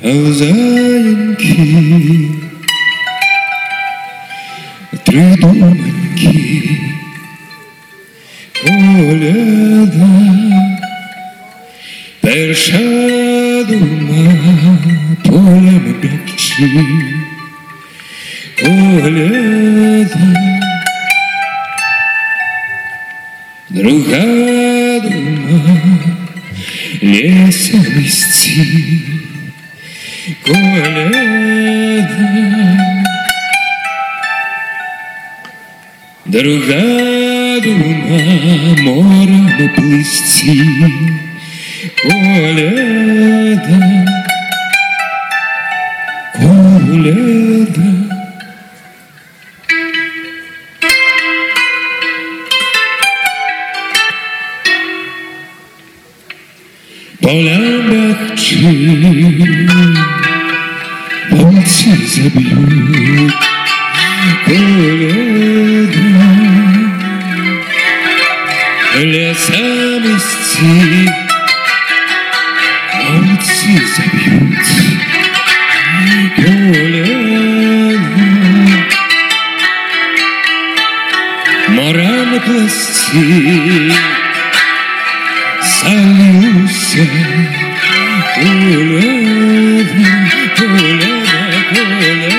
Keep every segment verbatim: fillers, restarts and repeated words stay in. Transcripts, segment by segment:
а в заїнки три думаньки, коляда, перша дума полем бігчи, коляда, друга дума лесом вести, коляда, друга дума морем плисти, коляда, коляда. Полям бягчи, волці заб'ють, коляда, лесами сці, волці заб'ють, коляда, морами пласти, залюся, коляда, коляда, коляда.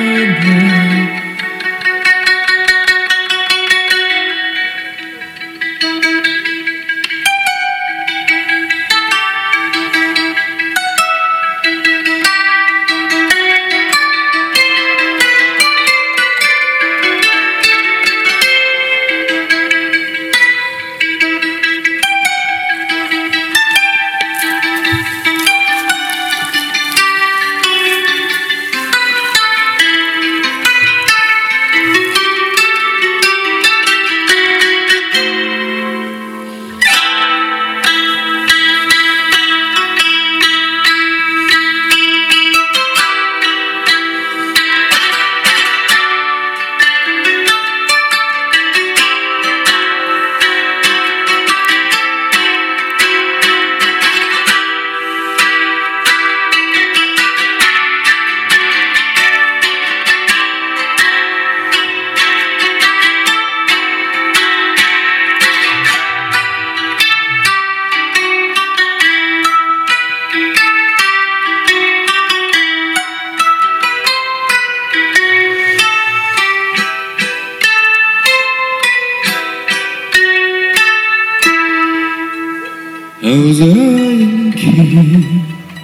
А в заїнки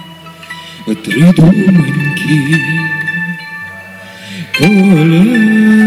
три думаньки, коляда,